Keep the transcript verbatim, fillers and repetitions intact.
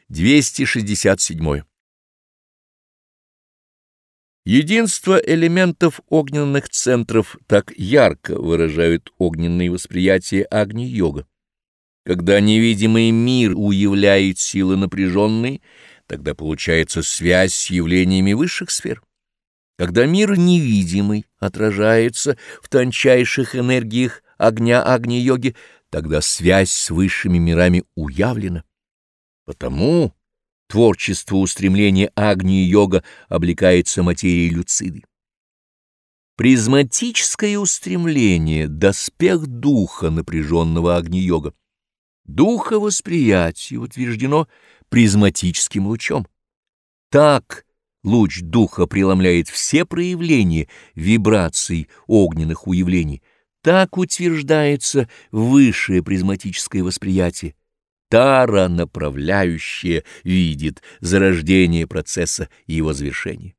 двести шестьдесят седьмой. Единство элементов огненных центров так ярко выражают огненные восприятия Агни-йога. Когда невидимый мир уявляет силы напряженные, тогда получается связь с явлениями высших сфер. Когда мир невидимый отражается в тончайших энергиях огня Агни-йоги, тогда связь с высшими мирами уявлена. Потому творчество устремления Агни-йога облекается материей люциды. Призматическое устремление — доспех духа напряженного Агни-йога. Духа восприятия утверждено призматическим лучом. Так луч духа преломляет все проявления вибраций огненных уявлений. Так утверждается высшее призматическое восприятие. Тара, направляющая, видит зарождение процесса и его завершение.